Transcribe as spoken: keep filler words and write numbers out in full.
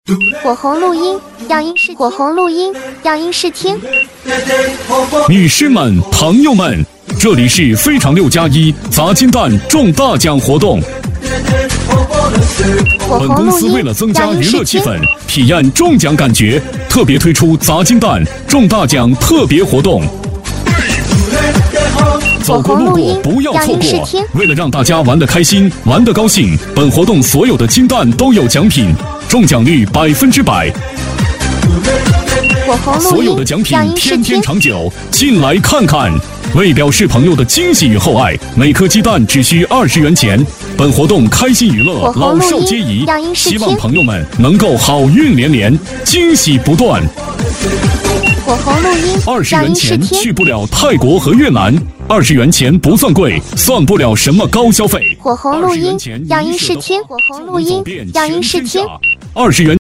火红录音，样音试火红录音，样音试听。 女士们、朋友们，这里是非常六加一砸金蛋中大奖活动。本公司为了增加娱乐气氛，体验中奖感觉，特别推出砸金蛋中大奖特别活动。走过路过不要错过。为了让大家玩得开心、玩得高兴，本活动所有的金蛋都有奖品，中奖率百分之百。所有的奖品天天长久，进来看看。为表示朋友的惊喜与厚爱，每颗鸡蛋只需二十元钱。本活动开心娱乐，老少皆宜，希望朋友们能够好运连连，惊喜不断。 火红录音， 二十元钱去不了泰国和越南，二十元钱不算贵，算不了什么高消费。 火红录音，样音试听，火红录音，样音试听， 二十元。